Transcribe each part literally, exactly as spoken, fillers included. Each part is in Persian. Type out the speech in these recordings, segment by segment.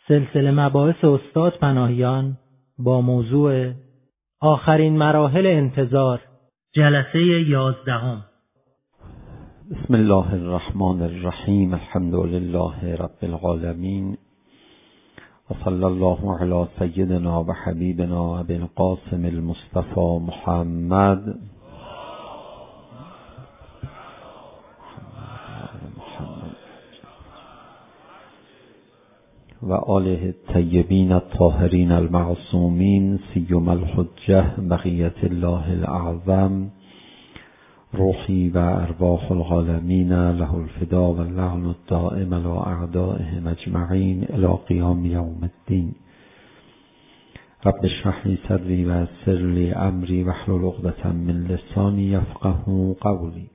سلسله مباحث استاد پناهیان با موضوع آخرین مراحل انتظار، جلسه یازدهم. بسم الله الرحمن الرحیم. الحمد لله رب العالمین و صلی الله علی سیدنا و حبیبنا ابی القاسم المصطفى محمد و آله الطیبین الطاهرین المعصومین سیم الحجة بقیت الله الاعظم روحی و ارواح العالمین له الفدا و اللعن الدائم علی اعدائهم اجمعین الی قیام یوم الدین. رب اشرح لی صدری و یسر لی امری واحلل عقدة من لسانی یفقهوا قولی.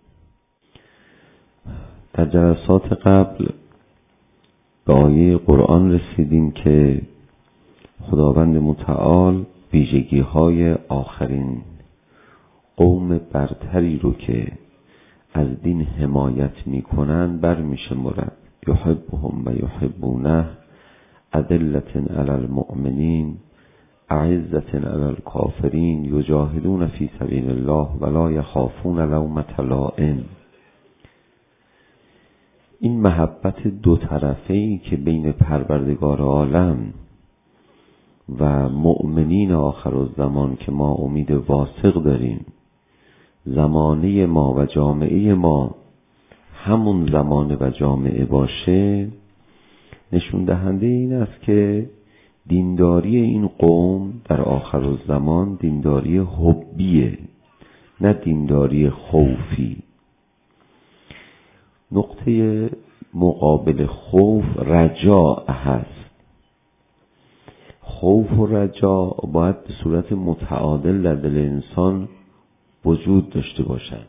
در جلسات قبل به آیه قرآن رسیدیم که خداوند متعال ویژگی های آخرین قوم برتری رو که از دین حمایت میکنن بر میشمرد. یحبهم و یحبونه اذلة علی المؤمنین اعزة علی الکافرین یجاهدون فی سبیل الله ولا یخافون لومة لائم. این محبت دو طرفه‌ای که بین پروردگار عالم و مؤمنین آخرالزمان که ما امید واسق داریم زمانه ما و جامعه ما همون زمانه و جامعه باشه، نشون دهنده این است که دینداری این قوم در آخرالزمان دینداری حبیه، نه دینداری خوفی. نقطه مقابل خوف رجاء هست. خوف و رجاء باید به صورت متعادل در دل انسان وجود داشته باشند.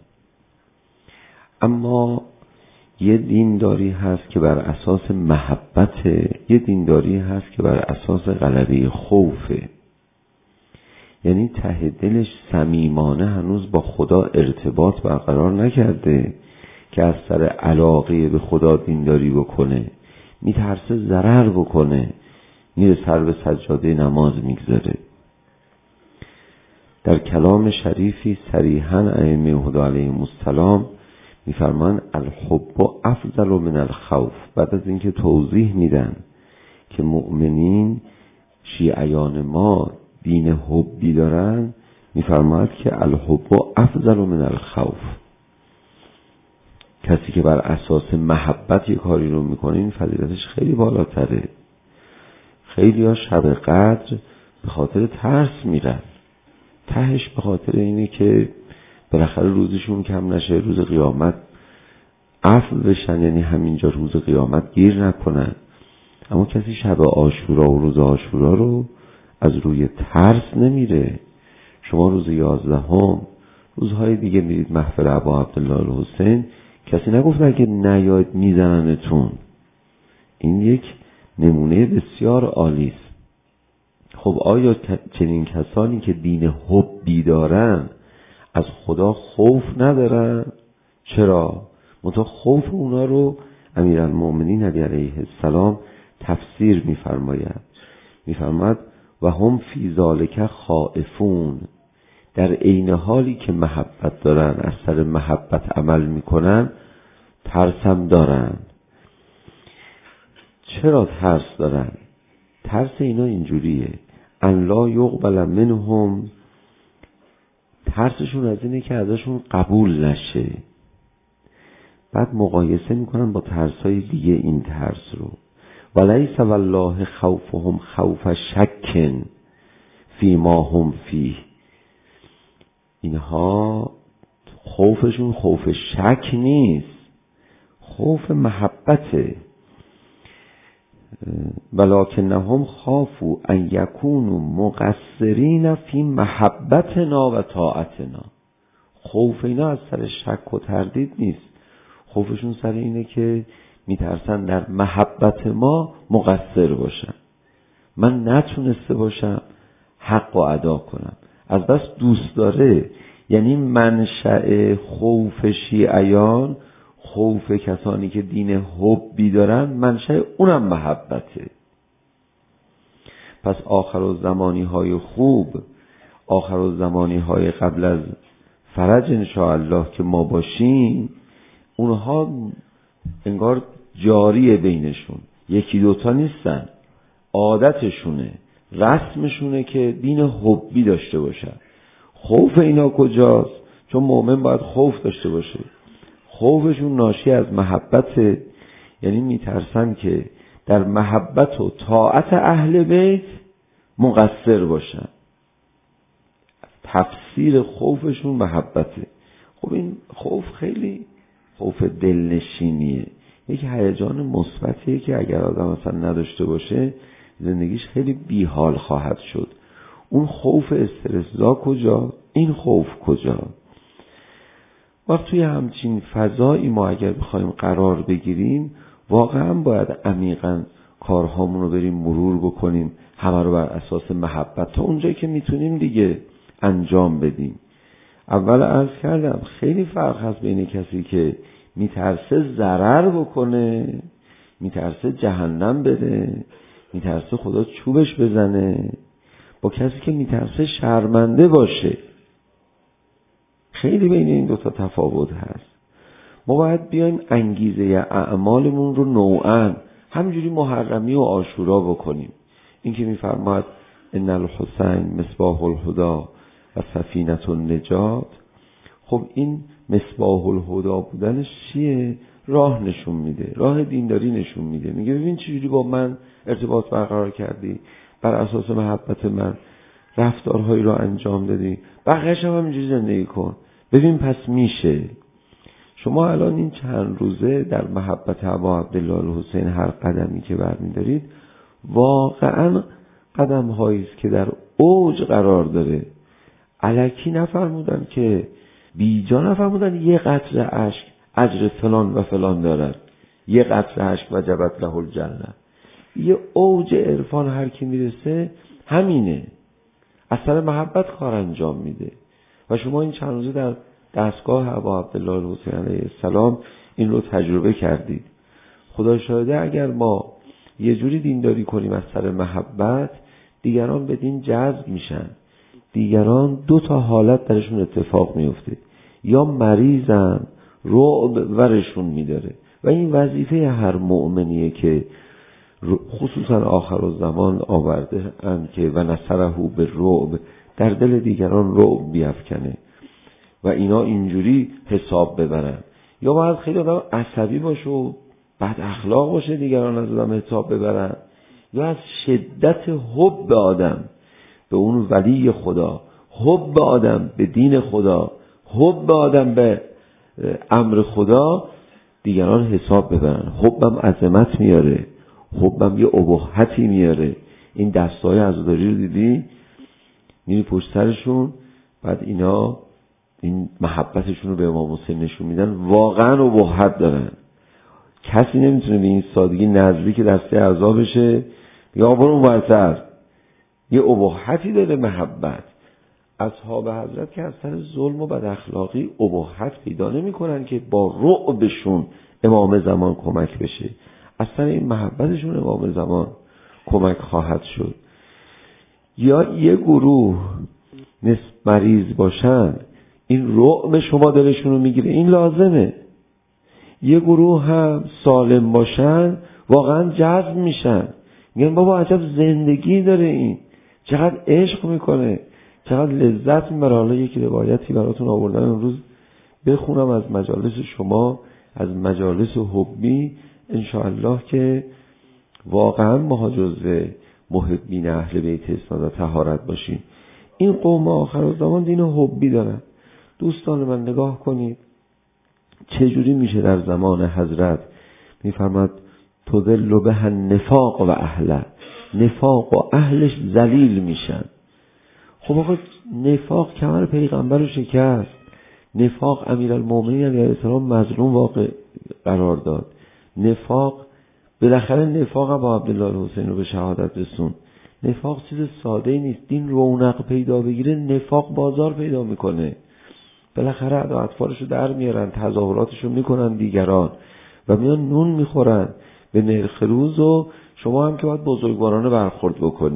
اما یه دینداری هست که بر اساس محبته، یه دینداری هست که بر اساس غلبه خوفه. یعنی ته دلش صمیمانه هنوز با خدا ارتباط برقرار نکرده که از سر علاقه به خدا دینداری بکنه، میترسه ضرر بکنه، میره سر به سجاده نماز میگذاره. در کلام شریفی صریحاً ائمه هدی علیهم السلام میفرمان الحب افضل من الخوف. بعد از اینکه توضیح میدن که مؤمنین شیعیان ما دین حبی دارن، میفرماید که الحب افضل من الخوف. کسی که بر اساس محبت یک کاری رو میکنه این فضیلتش خیلی بالاتره. خیلی ها شب قدر به خاطر ترس میرن، تهش به خاطر اینه که بالاخره روزشون کم نشه، روز قیامت عفو بشن، یعنی همینجا روز قیامت گیر نکنن. اما کسی شب عاشورا و روز عاشورا رو از روی ترس نمیره. شما روز یازدهم روزهای دیگه میرید محفل ابا عبدالله الحسین، کسی نگفت اگه نیاید میزننتون. این یک نمونه بسیار عالی است. خب آیا چنین کسانی که دین حبی دارن از خدا خوف ندارن؟ چرا؟ منتها خوف اونا رو امیرالمؤمنین علی علیه السلام تفسیر میفرماید. میفرماید و هم فی ذالک خائفون. در عین حالی که محبت دارن، از سر محبت عمل میکنن، ترسم دارن. چرا ترس دارن؟ ترس اینا اینجوریه ان لا یقبل منهم. ترسشون از اینه که ازشون قبول نشه. بعد مقایسه میکنن با ترسای دیگه این ترس رو. ولیس والله خوفهم خوف شک فی ما هم فیه. اینها خوفشون خوف شک نیست، خوف محبته. ولکنهم خافوا ان یکونوا مقصرین فی محبتنا و طاعتنا. خوف اینا از سر شک و تردید نیست، خوفشون سر اینه که میترسن در محبت ما مقصر باشن، من نتونسته باشم حق و ادا کنم. از بس دوست داره. یعنی منشأ خوف شیعیان، خوف کسانی که دین حبی دارن، منشأ اونم محبته. پس آخر الزمانی های خوب، آخر الزمانی های قبل از فرج انشاءالله که ما باشیم، اونها انگار جاریه بینشون، یکی دوتا نیستن، عادتشونه، رسمشونه که دین حبی داشته باشن. خوف اینا کجاست؟ چون مؤمن باید خوف داشته باشه. خوفشون ناشی از محبت، یعنی میترسن که در محبت و طاعت اهل بیت مقصر باشن. تفسیر خوفشون محبته. خب این خوف خیلی خوف دلنشینیه، یک هیجان مثبتیه که اگر آدم اصلا نداشته باشه زندگیش خیلی بیحال خواهد شد. اون خوف استرسزا کجا؟ این خوف کجا؟ وقت توی همچین فضایی ما اگر بخوایم قرار بگیریم، واقعا باید عمیقاً کارهامون رو بریم مرور بکنیم، همه رو بر اساس محبت تا اونجایی که میتونیم دیگه انجام بدیم. اول عرض کردم خیلی فرق هست بین کسی که میترسه ضرر بکنه، میترسه جهنم بره، میترسه خدا چوبش بزنه، با کسی که میترسه شرمنده باشه. خیلی بین این دوتا تفاوت هست. ما باید بیایم انگیزه اعمالمون رو نوعاً همینجوری محرمی و عاشورا بکنیم. این که میفرماید ان الحسین مصباح الهدی و سفینة النجات، خب این مصباح الهدی بودنش چیه؟ راه نشون میده، راه دینداری نشون میده. میگه ببین چجوری با من ارتباط برقرار کردی، بر اساس محبت من رفتارهایی رو انجام دادی، بقیه‌اش هم همینجوری زندگی کن، ببین پس میشه. شما الان این چند روزه در محبت ابا عبدالله الحسین هر قدمی که برمی‌دارید واقعا قدم هایی است که در اوج قرار داره. الکی نفرمودن که بیجا نفرمودن یه قطره اشک اجر فلان و فلان دارن، یه قطره اشک وجبت له الجنه. یه اوج عرفان هر کی میرسه همینه، اثر محبت کار انجام میده. و شما این چند روزه در دستگاه ابا عبدالله الحسین علیه السلام این رو تجربه کردید. خدا شاهده اگر ما یه جوری دینداری کنیم از سر محبت، دیگران به دین جذب میشن. دیگران دو تا حالت درشون اتفاق میفته، یا مریضن رعب ورشون میداره، و این وظیفه هر مؤمنیه که خصوصا آخر الزمان آورده ان که و نصره به رعب، در دل دیگران رعب بیفکنه و اینا اینجوری حساب ببرن. یا باید خیلی آدم عصبی باشه و بد اخلاق باشه دیگران از آدم حساب ببرن، یا از شدت حب آدم به اون ولی خدا، حب آدم به دین خدا، حب آدم به امر خدا دیگران حساب ببرن. حبم عظمت میاره، حبم یه ابهتی میاره. این دستای عزاداری رو دیدی؟ میری پشت سرشون، بعد اینا این محبتشون رو به امام حسین نشون میدن، واقعا ابهت دارن. کسی نمیتونه به این سادگی نزدیک دسته اعضا بشه یا برون برتر. یه ابهتی داره محبت. اصحاب حضرت که از سر ظلم و بد اخلاقی ابهت پیدا نمی کنن که با رعبشون امام زمان کمک بشه. از سر این محبتشون امام زمان کمک خواهد شد. یا یه گروه نصف مریض باشن، این رعب شما دلشون رو میگیره، این لازمه. یه گروه هم سالم باشن، واقعا جذب میشن، میگن بابا عجب زندگی داره این، چقدر عشق میکنه، چقدر لذت میبره. حالا یک روایتی براتون آوردن امروز بخونم از مجالس شما، از مجالس حبی، انشاءالله که واقعا ما جزو محبین اهل بیت اسناد و طهارت باشیم. این قوم آخر الزمان دین حبی دارن. دوستان من نگاه کنید چجوری میشه در زمان حضرت میفرماد تذل به النفاق و اهله، نفاق و اهلش ذلیل میشن. خب آقا نفاق کمر پیغمبر رو شکست، نفاق امیرالمومنین علیه السلام مظلوم واقع قرار داد، نفاق بالاخره نفاق ابا عبدالله الحسین رو به شهادت رسون. نفاق چیز ساده نیست. دین رونق پیدا بگیره نفاق بازار پیدا میکنه. بالاخره ادا اطفالش رو در میارن، تظاهراتش رو میکنن دیگران و میان نون میخورن به نرخ روز، و شما هم که باید بزرگوارانه برخورد بکنی.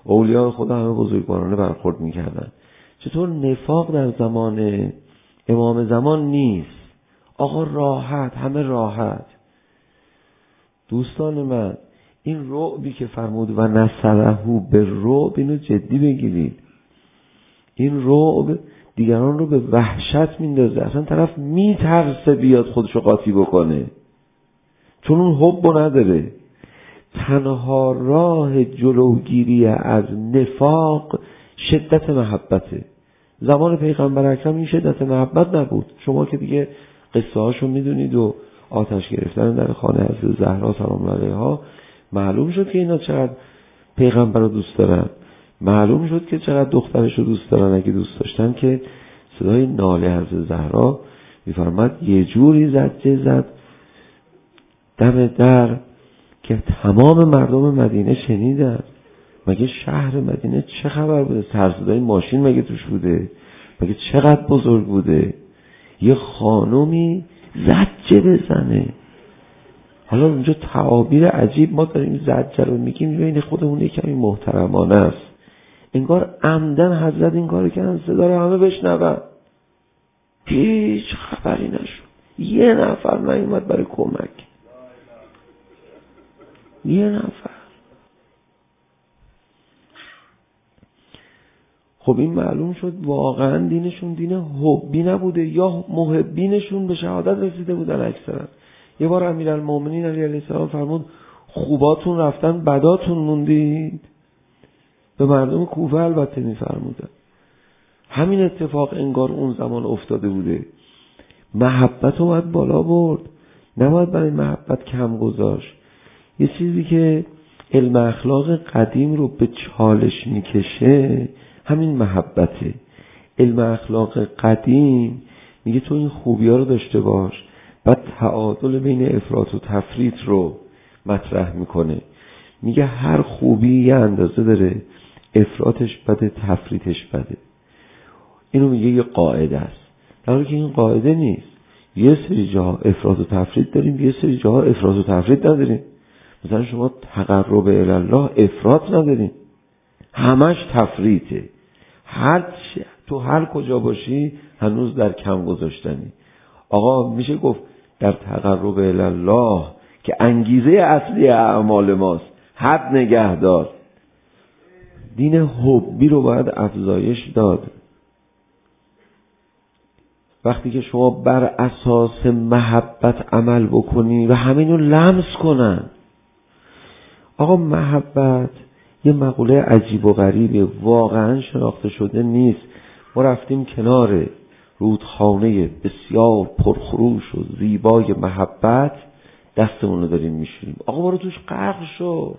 اولیاء خدا همه بزرگوارانه برخورد میکردن. چطور نفاق در زمان امام زمان نیست؟ آقا راحت، همه راحت. دوستان من، این رعبی که فرمود و نصره به رعب، اینو جدی بگیرید. این رعب دیگران رو به وحشت میندازه. اصلا طرف میترسه بیاد خودشو قاطی بکنه، چون اون حبو نداره. تنها راه جلوگیری از نفاق شدت محبته. زمان پیغمبر اکرم این شدت محبت نبود. شما که دیگه قصه هاشو میدونید و آتش گرفتن در خانه حضرت زهرا سلام علیها، معلوم شد که اینا چقدر پیغمبر رو دوست دارن. معلوم شد که چقدر دخترش رو دوست دارن. اگه دوست داشتن که صدای ناله حضرت زهرا میفرماد یه جوری زجه زد دم در که تمام مردم مدینه شنیدن. مگه شهر مدینه چه خبر بوده؟ سرصدای ماشین مگه توش بوده؟ مگه چقدر بزرگ بوده؟ یه خانومی زجه بزنه. حالا اونجا تعابیر عجیب ما داریم زجه رو میگیم، ببین خودمون یه کمی محترمانه است. انگار عمدن حضرت این کارو کردن صدا رو همه بشنون. هیچ خبری نشد. یه نفر نیومد برای کمک. یه نفر. خب این معلوم شد واقعا دینشون دین حبی نبوده، یا محبینشون به شهادت رسیده بودن اکثرا. یه بار امیرالمومنین علی علیه السلام فرمود خوباتون رفتن بداتون موندید. به مردم کوفه البته میفرمودن. همین اتفاق انگار اون زمان افتاده بوده. محبت رو باید بالا برد، نباید برای محبت کم گذاشت. یه چیزی که علم اخلاق قدیم رو به چالش میکشه همین محبته. علم اخلاق قدیم میگه تو این خوبی ها رو داشته باش، بعد تعادل بین افراط و تفریط رو مطرح میکنه. میگه هر خوبی یه اندازه داره، افراطش بده، تفریطش بده. اینو میگه یه قاعده است، در حالی که این قاعده نیست. یه سری جاها افراط و تفریط داریم، یه سری جاها افراط و تفریط نداریم. مثلا شما تقرب الی الله افراط نداریم، همش تفریطه. هر چی تو هر کجا باشی هنوز در کم گذاشتنی. آقا میشه گفت در تقرب الی الله که انگیزه اصلی اعمال ماست حد نگه دار. دین حبی رو باید افزایش داد. وقتی که شما بر اساس محبت عمل بکنی و همین رو لمس کنن. آقا محبت یه مقوله عجیب و غریبه، واقعا شناخته شده نیست. ما رفتیم کنار رودخانه بسیار پرخروش و زیبای محبت، دستمون رو داریم میشوریم. آقا برو توش غرق شو.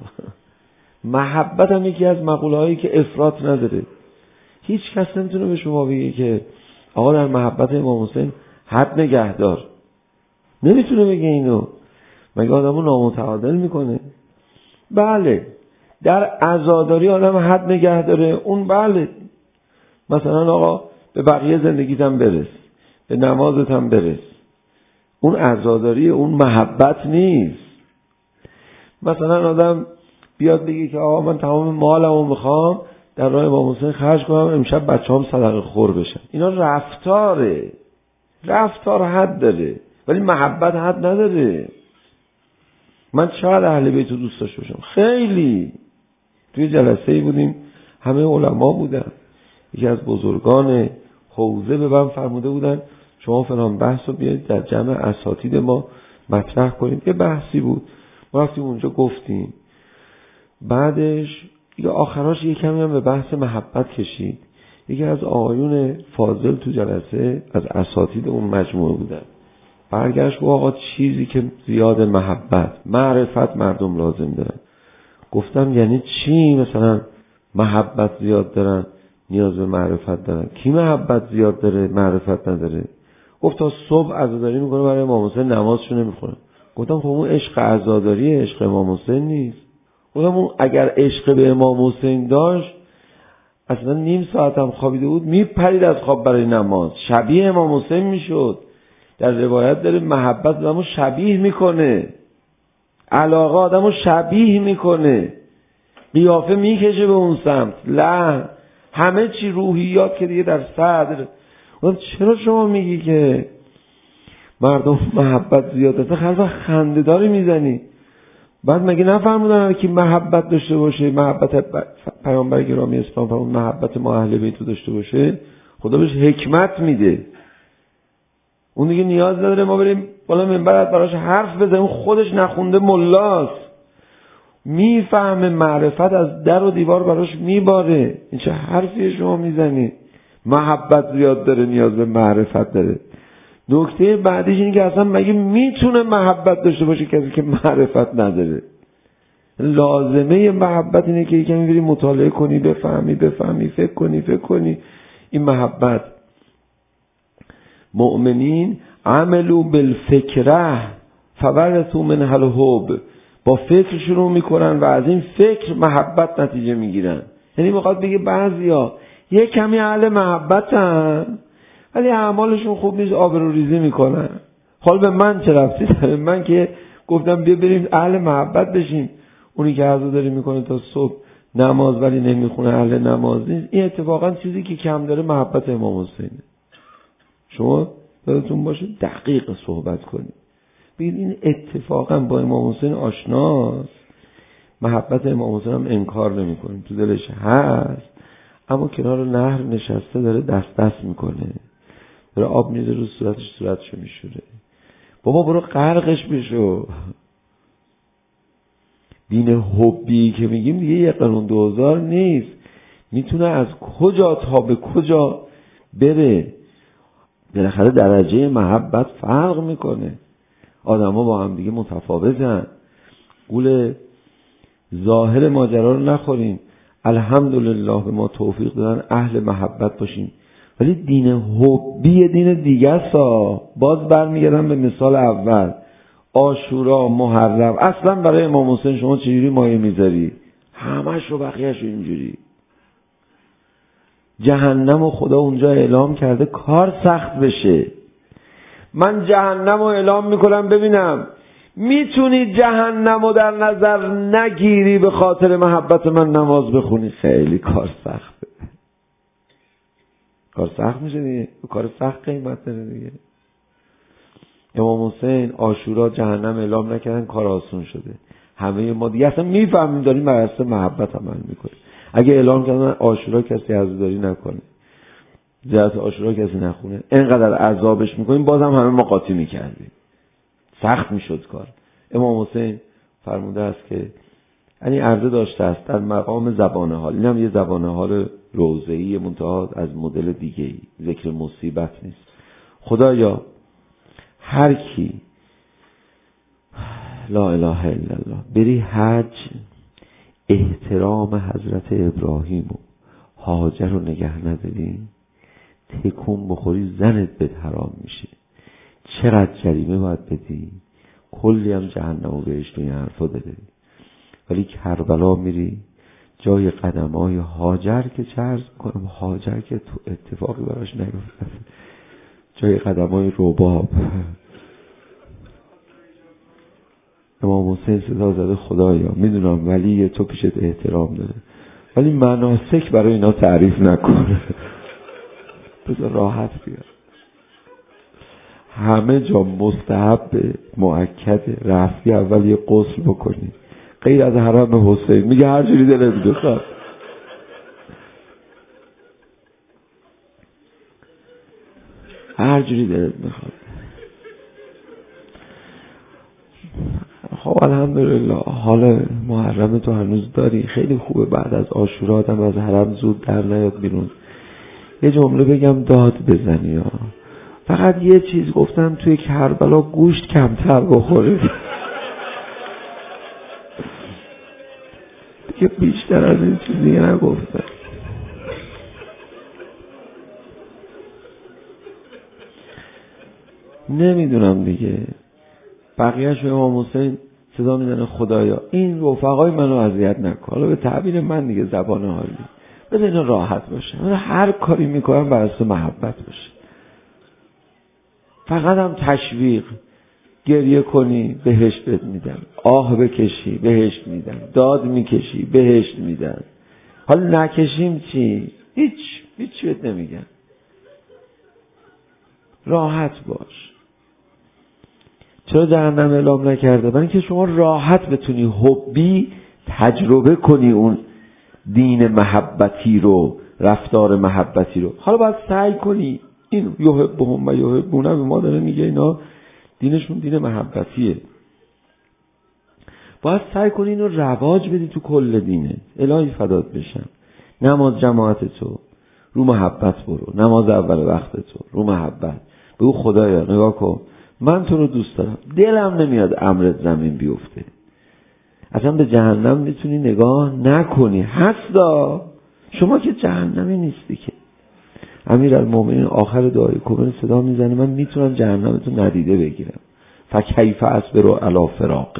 محبت هم یکی از مقوله هایی که افراط نداره. هیچ کس نمیتونه به شما بگه که آقا در محبت امام حسین حد نگه دار. نمیتونه بگه اینو. مگه آدمو نامتعادل میکنه؟ بله در عزاداری آدم حد نگه داره، اون بله. مثلا آقا به بقیه زندگیت هم برس، به نمازت هم برس. اون عزاداری، اون محبت نیست. مثلا آدم بیاد بگه که آقا من تمام مالمو میخوام در راه امام حسین خرج کنم، امشب بچه‌هام صدقه خور بشن. اینا رفتاره. رفتار حد داره ولی محبت حد نداره. من چقدر اهل بیت رو دوست داشته باشم، خیلی. توی جلسه‌ای بودیم همه علما بودن، یکی از بزرگان حوزه به من فرموده بودن شما فلان بحث رو بیایید در جمع اساتید ما مطرح کنید. یه بحثی بود، ما رفتیم اونجا گفتیم. بعدش یه آخراش یه کمی هم به بحث محبت کشید. یکی از آقایون فاضل تو جلسه از اساتید اون مجموعه بودن، برگشت گفت آقا چیزی که زیاد محبت معرفت مردم لازم دارن. گفتم یعنی چی؟ مثلا محبت زیاد دارن نیاز به معرفت دارن. کی محبت زیاد داره معرفت نداره؟ گفت تا صبح عزاداری میکنه برای امام حسین نمازشو نمیخونه. گفتم خب اون عشق عزاداری عشق امام حسین نیست. گفتم اون اگر عشق به امام حسین داشت اصلا نیم ساعت هم خوابیده بود میپرید از خواب برای نماز، شبیه امام حسین میشد. در روایت داره محبت آدمو شبیه میکنه، علاقه آدمو شبیه میکنه. قیافه میکشه به اون سمت، نه همه چی روحیات که دیگه در صدر. چرا شما میگی که مردم محبت زیاد است؟ خیلی خنده داری میزنی. بعد مگه نفرمودن که محبت داشته باشه، محبت پیامبر گرامی اسلام فرمود محبت ما اهل بیت داشته باشه، خدا بهش حکمت میده. اون دیگه نیاز نداره ما بریم بالا منبر براش حرف بزنیم، خودش نخونده ملاست، میفهمه، معرفت از در و دیوار براش میباره. این چه حرفیه شما میزنی؟ محبت زیاد داره، نیاز به معرفت داره. نکته بعدیش اینه که اصلا مگه میتونه محبت داشته باشه کسی که معرفت نداره؟ لازمه محبت اینه که یکمی بری مطالعه کنی، بفهمی بفهمی فکر کنی فکر کنی. این محبت. مؤمنین عملوا بالفکره فورثوا منها الحب، با فکر شروع میکنن و از این فکر محبت نتیجه میگیرن. یعنی میخواد بگه بعضیا یک کمی اهل محبتن ولی اعمالشون خوب نیست، آبروریزی میکنن. حال به من چه ربطی داره؟ من که گفتم بیا بریم اهل محبت بشیم. اونی که عزاداری میکنه تا صبح نماز ولی نمیخونه اهل نماز نیست. این اتفاقا چیزی که کم داره محبت امام حسینه. شما یادتون باشه دقیق صحبت کنید، ببین این اتفاقا با امام حسین آشناست، محبت امام حسین هم انکار نمیکنه، تو دلش هست، اما کنار نهر نشسته داره دست دست میکنه، داره آب میده رو صورتش، صورتشو میشوره. بابا برو غرقش بشو. دین حبی که میگیم دیگه یه قانون دوزار نیست، میتونه از کجا تا به کجا بره. بالاخره درجه محبت فرق میکنه، آدم ها با هم دیگه متفاوتن. گول ظاهر ماجرا رو نخوریم. الحمدلله به ما توفیق دادن اهل محبت باشیم، ولی دین حبی دین دیگه است. باز برمیگردم به مثال اول، عاشورا، محرم. اصلا برای امام حسین شما چجوری مایه میذاری؟ همش رو بقیهش رو اینجوری. جهنم و خدا اونجا اعلام کرده کار سخت بشه. من جهنم رو اعلام میکنم ببینم میتونی جهنم رو در نظر نگیری به خاطر محبت من نماز بخونی؟ خیلی کار سخته. کار سخت میشه دیگه، کار سخت قیمت داره دیگه. امام حسین عاشورا جهنم اعلام نکردن، کار آسون شده. همه ما دیگه اصلا میفهمیم داریم بر اساس محبت عمل میکنیم. اگه اعلام کردن عاشورا کسی عزاداری نکنه، زیارت عاشورا کسی نخونه، اینقدر عذابش میکنیم، بازم همه ما قاطی میکردیم، سخت میشد کار. امام حسین فرموده است که یعنی عرضه داشته است در مقام زبان حال، این هم یه زبان حال روضه‌ای منتها از مدل دیگه‌ای، ذکر مصیبت نیست. خدایا هر کی لا اله الا الله بری حج، احترام حضرت ابراهیم و هاجر رو نگه نداری، تکون بخوری زنت بهت حرام میشه. چقدر جریمه باید بدی؟ کلی هم جهنم و بهشت و این حرفا داره. ولی کربلا میری جای قدمای هاجر که چه عرض کنم، هاجر که تو اتفاقی براش نیفتاد، جای قدمای رباب. امام حسین صدا زده خدایا میدونم ولی تو پیشت احترام داره، ولی مناسک برای اینا تعریف نکنه، بذار راحت بیار. همه جا مستحب مؤکد رفتی اول یه غسل بکنی، غیر از حرم حسین میگه هر جوری دلت بخواد. هر جوری دلت بخواد. خب الحمدلله حال محرم تو هنوز داری، خیلی خوبه. بعد از عاشورا آدم از حرم زود در نیاد بیرون. یه جمله بگم داد بزنی ها. فقط یه چیز گفتم توی کربلا گوشت کمتر بخوره دیگه، بیشتر از این چیزی نگفتم. نمیدونم دیگه بقیهش. به امام حسین صدا میزنه خدایا این رفقای منو اذیت نکن. حالا به تعبیر من دیگه زبان حالی، بذار اینا راحت باشه، هر کاری میکنم بر اساس محبت باشه. فقط هم تشویق گریه کنی بهشت بهت میدن، آه بکشی بهشت میدن، داد میکشی بهشت میدن. حالا نکشیم چی؟ هیچ هیچ چیت نمیگن. راحت باش. چرا جهنم اعلام نکرده؟ برای اینکه شما راحت بتونی حبی تجربه کنی اون دین محبتی رو، رفتار محبتی رو. حالا باید سعی کنی این یحبهم و یحبونه، به ما داره میگه اینا دینشون دین محبتیه. باید سعی کنی اینو رواج بدی تو کل دینه. الهی فدات بشم. نماز جماعت تو رو محبت برو، نماز اول وقت تو رو محبت. بگو خدایا نگاه کن، من تو رو دوست دارم، دلم نمیاد امرت زمین بیفته. اصلا به جهنم میتونی نگاه نکنی. هستا شما که جهنمی نیستی که. امیرالمومنین آخر دعای کبر صدا میزنه من میتونم جهنمتو ندیده بگیرم. فکیف اصبر علی فراقک.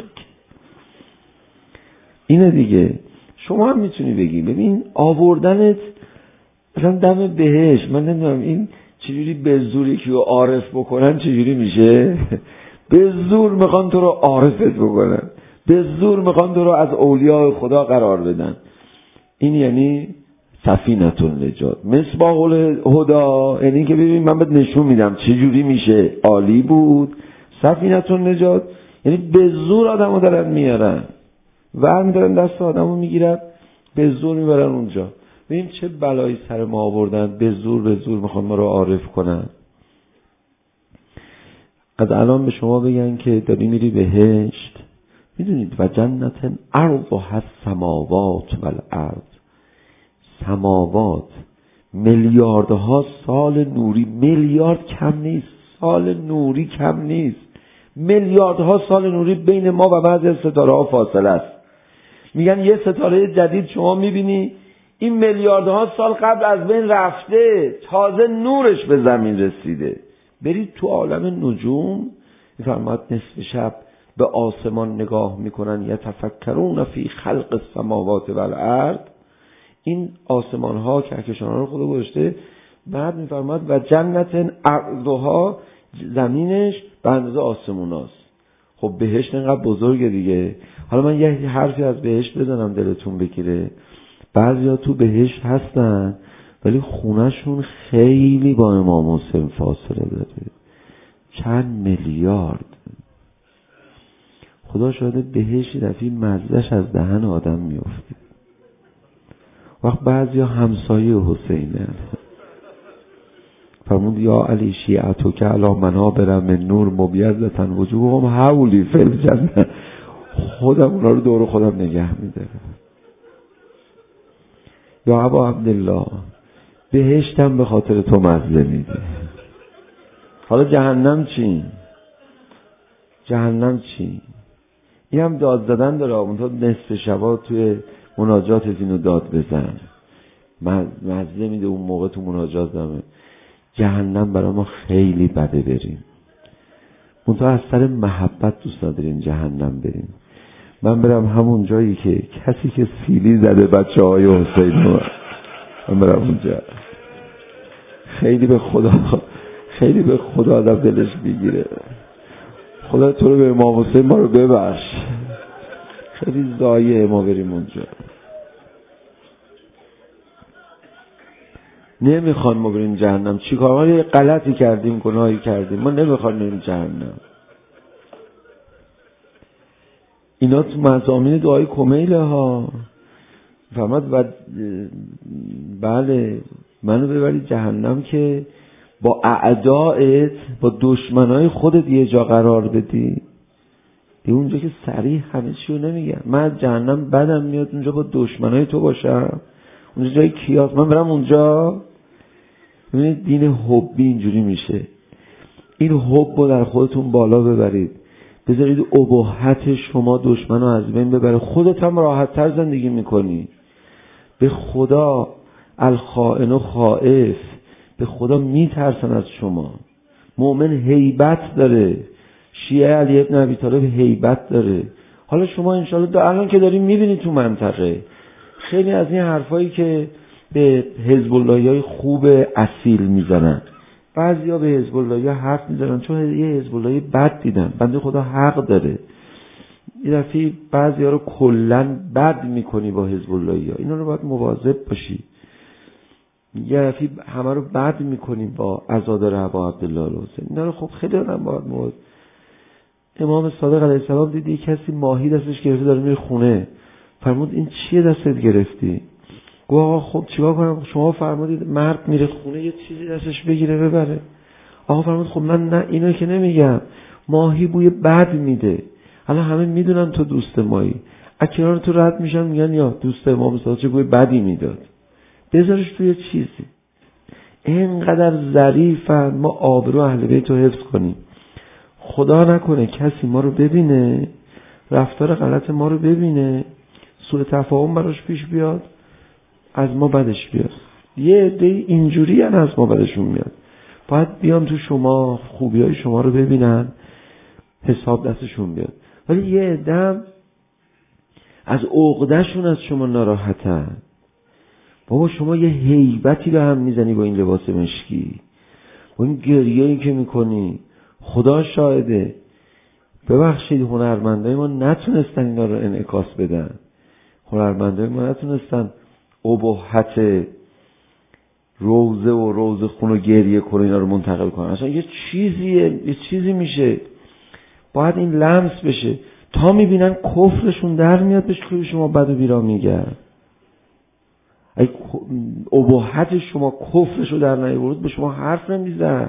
اینه دیگه. شما هم میتونی بگی ببین آوردنت مثلا دم بهش، من نمیدونم این چجوری به زوری که عارف بکنن چجوری میشه. به زور میخوان تو رو عارفت بکنن، به زور میخوان تو رو از اولیاء خدا قرار بدن. این یعنی سفینه النجات، مصباح الهدی، یعنی که ببین من بهت نشون میدم چجوری میشه. عالی بود. سفینه النجات یعنی به زور آدمو دارن میارن، ور میدارن دست آدمو میگیرن به زور میبرن اونجا. ببین چه بلایی سر ما آوردن، به زور به زور میخوان ما رو عارف کنن. از الان به شما بگن که داری میری بهشت، میدونید و جنت عرضها السماوات و الارض، سماوات میلیاردها سال نوری، میلیارد کم نیست، سال نوری کم نیست، میلیاردها سال نوری بین ما و بعضی از ستاره ها فاصله است. میگن یه ستاره جدید شما میبینی این میلیاردها سال قبل از بین رفته، تازه نورش به زمین رسیده. برید تو عالم نجوم، میفرماد نصف شب به آسمان نگاه میکنن، یتفکرون فی خلق السماوات و الارض. این آسمان ها کهکشان ها رو خدا گذاشته. بعد میفرماد و جنت عرضها، زمینش به اندازه آسمون هاست. خب بهشت اینقدر بزرگه دیگه. حالا من یه حرفی از بهشت بزنم دلتون بگیره. بعضیا تو بهشت هستن ولی خونهشون خیلی با امام حسین فاصله داره، چند میلیارد. خدا شاهده بهشت دفعی مزدش از دهن آدم میفته. وقت بعضیا همسایه حسینه. فرمود یا علی شیعتو که علا منابر من نور مبیضة وجوههم حولی فی الجنه. خودم اونا رو دور خودم نگه میدارم. یا ابا عبدالله بهشتم به خاطر تو مزه میده. حالا جهنم چی؟ جهنم چی؟ این هم داد زدن داره. اونتا نصف شبا توی مناجات اینو داد بزن، مزه میده اون موقع تو مناجات دامه. جهنم برای ما خیلی بده بریم. اونتا از سر محبت دوست نداریم جهنم بریم. من برم همون جایی که کسی که سیلی زده بچه های حسین رو، من برم اونجا. خیلی به خدا خیلی به خدا آدم دلش میگیره. خدا تو رو به امام حسین ما رو ببخش. خیلی ضایعه ما بریم اونجا. نمیخوان ما بریم جهنم. چی کار؟ ما یه غلطی کردیم، گناهی کردیم، ما نمیخوان بریم جهنم. اینا تو مضامین دعای کمیله ها. فهمت؟ و بله منو ببرید جهنم که با اعدائت، با دشمنای خودت یه جا قرار بدی. دی اونجا که صریح همه چی رو نمیگن. من جهنم بدم میاد اونجا با دشمنای تو باشم. اونجا جای کیاس من برم اونجا. ببینید دین حبی اینجوری میشه. این حب رو در خودتون بالا ببرید، بذارید اباحت شما دشمن رو از بین ببره، خودت هم راحت تر زندگی میکنی. به خدا الخائن و خائف، به خدا میترسن از شما. مؤمن هیبت داره. شیعه علی ابن ابی طالب هیبت داره. حالا شما انشالله الان که داریم میبینید تو منطقه خیلی از این حرفایی که به حزب اللهی های خوب اصیل میزنن، بعضیا به حزب الله حرف میزنن چون یه حزب الله بد دیدن. بنده خدا حق داره. یه دفعه بعضیا رو کلا بد میکنی با حزب الله ها، اینا رو باید مواظب باشی. یه دفعه همه رو بد میکنی با عزادار ابا عبدالله الحسین، اینا رو خب خیلی آدم باید مواظب. امام صادق علیه السلام دید یه کسی ماهی دستش گرفته داره میره خونه، فرمود این چیه دستت گرفتی؟ گفت آقا خب چیکار کنم؟ شما فرمودید مرد میره خونه یه چیزی دستش بگیره ببره. آقا فرمود خب من نه اینو که نمیگم، ماهی بوی بد میده، حالا همه میدونن تو دوست مایی، اکنار تو رد میشن میگن یا دوست امام صادق چه بوی بدی میداد، بذارش توی چیزی. اینقدر ظریفن، ما آبرو اهل بیت رو حفظ کنیم. خدا نکنه کسی ما رو ببینه، رفتار غلط ما رو ببینه، سوء تفاهم براش پیش بیاد، از ما بدش بیاد. یه عده اینجوری هم از ما بدشون میاد، باید بیان تو شما خوبی های شما رو ببینن، حساب دستشون بیاد. ولی یه عده از عقدهشون از شما ناراحتن. بابا شما یه هیبتی به هم میزنی با این لباس مشکی، با این گریه‌ای که میکنی، خدا شاهده. ببخشید هنرمندای ما نتونستن اینا رو انعکاس بدن، هنرمندای ما نتونستن ابهت روزه و روز خون و گریه کنه اینا رو منتقل کنن. اصلا یه چیزیه، یه چیزی میشه، باید این لمس بشه تا میبینن کفرشون در میاد بهش که شما بد و بیرا میگن. ای ابهت شما کفرشو در نیاورد به شما حرف نمیزن.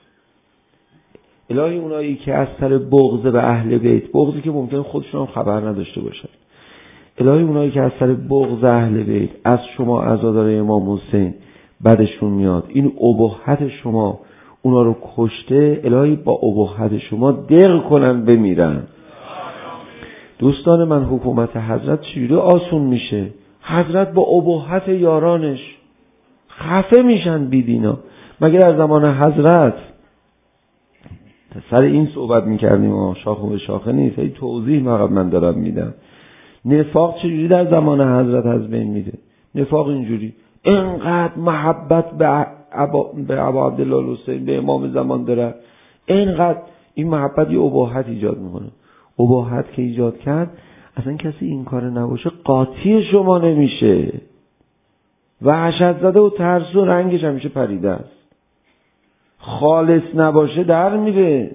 الهی اونایی که از سر بغض به اهل بیت، بغضی که ممکنه خودشون هم خبر نداشته باشن، الهی اونایی که از سر بغض اهل بیت از شما عزادار امام حسین بدشون میاد، این ابهت شما اونا رو کشته، الهی با ابهت شما دق کنن بمیرن. دوستان من، حکومت حضرت چجوری آسون میشه؟ حضرت با ابهت یارانش خفه میشن بیدینا. مگر در زمان حضرت سر این صحبت میکردیم، شاخه به شاخه نیست، هی توضیح مقام من دارم میدم. نفاق چجوری در زمان حضرت از بین میره؟ نفاق اینجوری، اینقدر محبت به ابا به ابا عبدالله الحسین به امام زمان داره، اینقدر این محبت یه اباحت ایجاد میکنه. اباحت که ایجاد کرد، اصلا کسی این کار نباشه قاطی شما نمیشه، وحشت زده و ترس و رنگش همیشه پریده است. خالص نباشه در میره،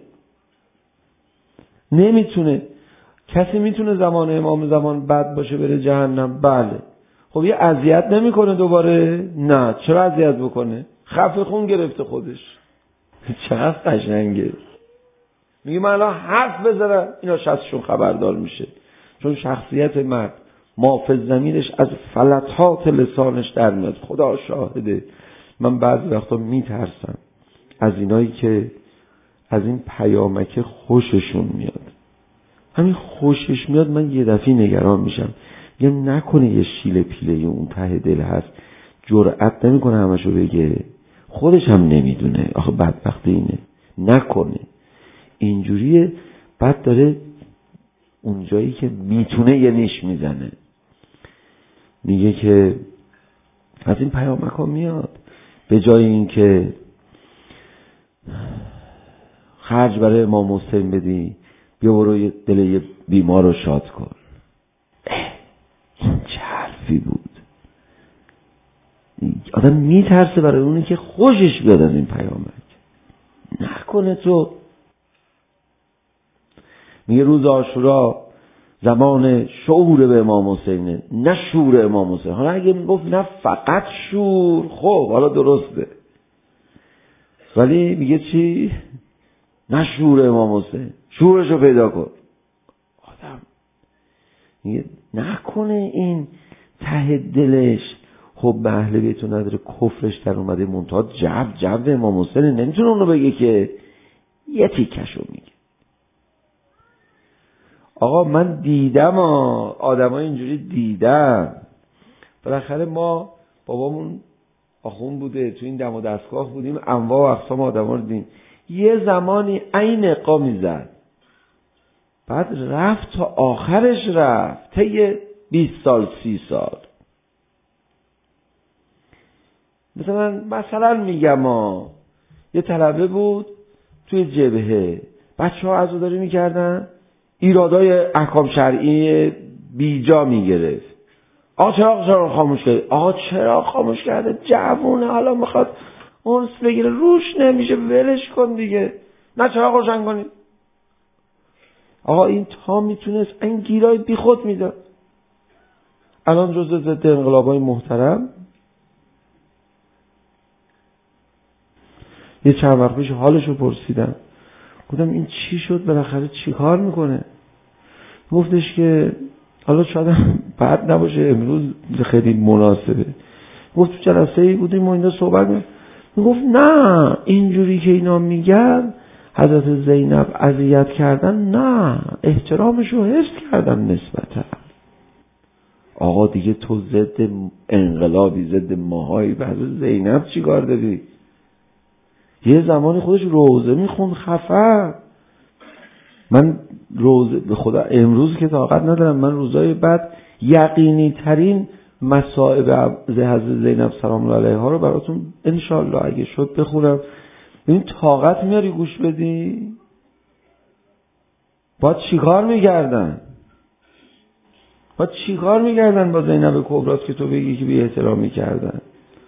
نمیتونه. کسی میتونه زمان امام زمان بد باشه بره جهنم؟ بله. خب یه اذیت نمیکنه دوباره؟ نه. چرا اذیت بکنه؟ خفه خون گرفته خودش. چقدر قشنگه. میگه من الان حرف بزنم اینا شخصشون خبردار میشه، چون شخصیت مرد مافز زمینش از فلتات لسانش در میاد. خدا شاهده من بعضی وقتا میترسم از اینایی که از این پیامک خوششون میاد. همین خوشش میاد من یه دفعه نگران میشم، یه نکنه یه شیله پیله اون ته دل هست، جرأت نمیکنه همشو بگه، خودش هم نمیدونه. آخه بدبخت اینه، نکنه اینجوریه. بعد داره اونجایی که میتونه یه نیش میزنه، میگه که از این پیامک ها میاد، به جای این که خرج برای امام حسین بدی، بیا برو دل یه بیمار رو شاد کن. این چه حرفی بود؟ آدم میترسه برای اونی که خوشش بیاد از این پیامک. نکنه تو. میگه روز عاشورا زمان شعور به امام حسینه، نه شور امام حسین. حالا اگه میگفت نه فقط شور، خب حالا درسته، ولی میگه چی؟ نه شور امام حسین، شورشو پیدا کن. آدم میگه نکنه این ته دلش خب به اهل بیتو نداره، کفرش در اومده، منتها جب جب امام حسین نمیتونه اونو بگه که یه تیکشو میگه. آقا من دیدم آدم های اینجوری دیدم. بالاخره ما بابامون آخون بوده، تو این دم و دستگاه بودیم، انواع و اقسام آدم ها رو دیدیم. یه زمانی این اقا میزد، بعد رفت تا آخرش رفت، طی بیست سال سی سال. مثلا مثلا میگم ها یه طلبه بود توی جبهه، بچه ها عزاداری میکردن، ایرادای احکام شرعی بیجا میگرفت. آقا چرا چرا خاموش کرده؟ آقا چرا خاموش کرده؟ جوونه حالا میخواد اونس بگیره، روش نمیشه، ولش کن دیگه. نه چرا روشن کنید؟ آقا این تا میتونست این گیرای بی خود میداد. الان جزء ضد انقلابای محترم. یه چند وقت پیش حالشو پرسیدم، گفتم این چی شد، بالاخره چی کار میکنه؟ گفتش که حالا شاید بعد نباشه، امروز خیلی مناسبه. گفت تو جلسه ای بودیم و اینا صحبت می‌کردیم، میگفت نه اینجوری که اینا میگن حضرت زینب اذیت کردن، نه احترامشو حفظ کردن نسبتا. آقا دیگه تو ضد انقلابی، ضد ماهایی، به حضرت زینب چی کار داری؟ یه زمانی خودش روزه میخوند خفه. من روزه به خدا امروز که طاقت ندارم، من روزای بعد یقینی ترین مصائب حضرت زینب سلام الله علیها رو براتون انشالله اگه شد بخونم. این طاقت میاری گوش بدی؟ باید چیکار میگردن؟ باید چیکار میگردن با زینب کبرا که تو بگی که بی احترامی کردن؟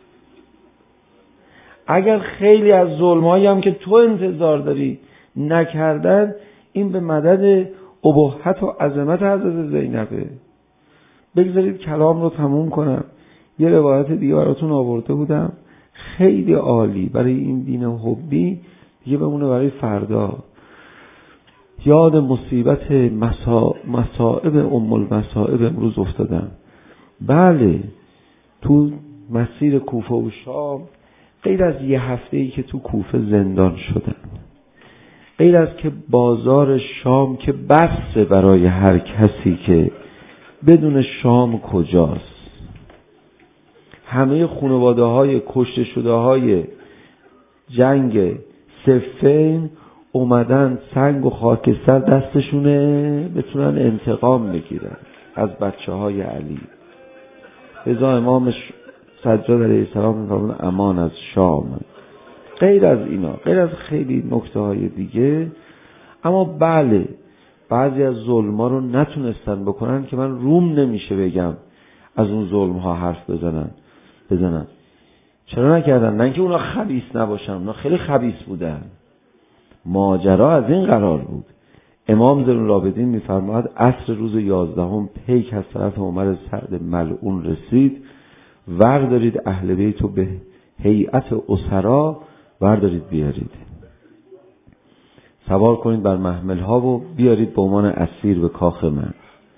اگر خیلی از ظلمایی هم که تو انتظار داری نکردن، این به مدد ابهت و عظمت حضرت زینبه. بگذارید کلام رو تموم کنم. یه روایت دیگه براتون آورده بودم خیلی عالی برای این دین حبی، دیگه بمونه برای فردا. یاد مصیبت مسا... مصائب ام المصائب امروز افتادم. بله تو مسیر کوفه و شام، غیر از یه هفته‌ای که تو کوفه زندان شدن، غیر از که بازار شام که بسه برای هر کسی که بدون شام کجاست، همه خانواده های کشته شده های جنگ صفین اومدن سنگ و خاکستر دستشونه بتونن انتقام بگیرن از بچه های علی. رضا امام سجاد علیه السلام میفرمون امان از شام. غیر از اینا، غیر از خیلی نکته های دیگه، اما بله بعضی از ظلما رو نتونستن بکنن که من روم نمیشه بگم از اون ظلم ها حرف بزنن بزنن چرا نکردن؟ نه اینکه اونا خبیث نباشن، اونا خیلی خبیث بودن. ماجرا از این قرار بود. امام زین العابدین میفرماید عصر روز یازدهم پیک از طرف عمر سعد ملعون رسید، وردارید اهل بیتو به هیئت اسرا وردارید بیارید، سوار کنید بر محمل ها و بیارید به عنوان اسیر به کاخ من.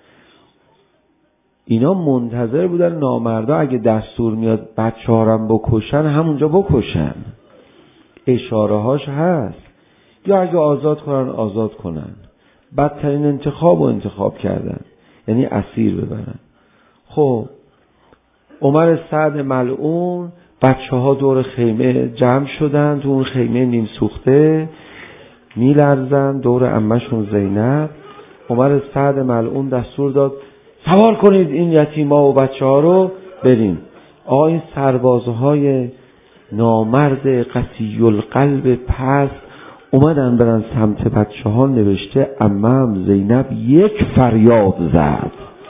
اینا منتظر بودن نامردا اگه دستور میاد بچه هارم بکشن همونجا بکشن. اشاره هاش هست، یا اگه آزاد کنن آزاد کنن. بدترین انتخاب و انتخاب کردن، یعنی اسیر ببرن. خب عمر سعد ملعون، بچه ها دور خیمه جمع شدن، تو اون خیمه نیم سوخته میلرزن دور عمه‌شون زینب. عمر سعد ملعون دستور داد سوار کنید این یتیما و بچه ها رو بریم. آقا این سربازهای نامرد قسی القلب پس اومدن برن سمت بچه ها، نوشته عمم زینب یک فریاد زد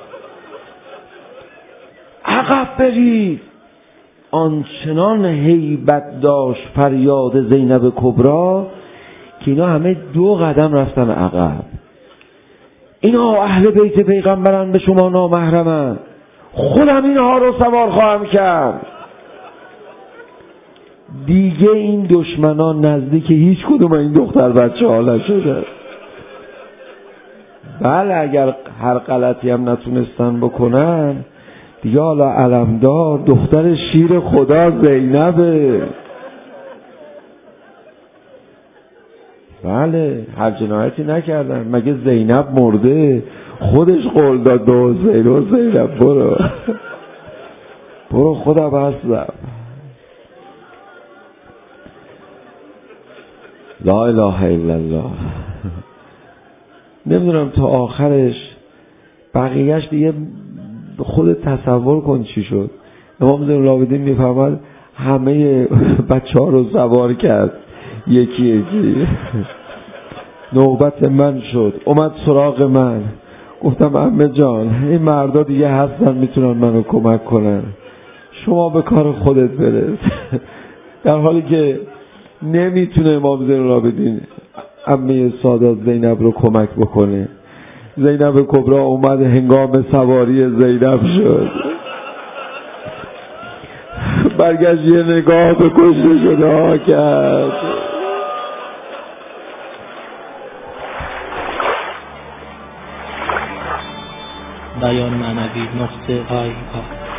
عقب برید. آنچنان هیبت داشت فریاد زینب کبرا که اینا همه دو قدم رفتن عقب. اینا اهل بیت پیغمبرن، به شما نامحرمن، خودم اینها رو سوار خواهم کرد. دیگه این دشمنان نزدیک هیچ کدوم این دختر بچه ها نشده. بله اگر هر غلطی هم نتونستن بکنن دیگه حالا علمدار دختر شیر خدا زینبه. بله هر جنایتی نکردن، مگه زینب مرده؟ خودش قول داد به حسین و زینب برو برو خدا بستم. لا اله الا الله. نمیدونم تا آخرش بقیهش دیگه خودت تصور کن چی شد. امام زین العابدین میفرماد همه بچه ها رو سوار کرد، یکی یکی. نوبت من شد، اومد سراغ من. گفتم عمه جان این مردا دیگه هستن میتونن منو کمک کنن، شما به کار خودت برس. در حالی که نمیتونه امام زین العابدین عمه سادات زینب رو کمک بکنه. زینب کبرا اومد هنگام سواری زینب شد، برگشت یه نگاه به کشته شده ها کرد. بیان معنوی نقطه آی آی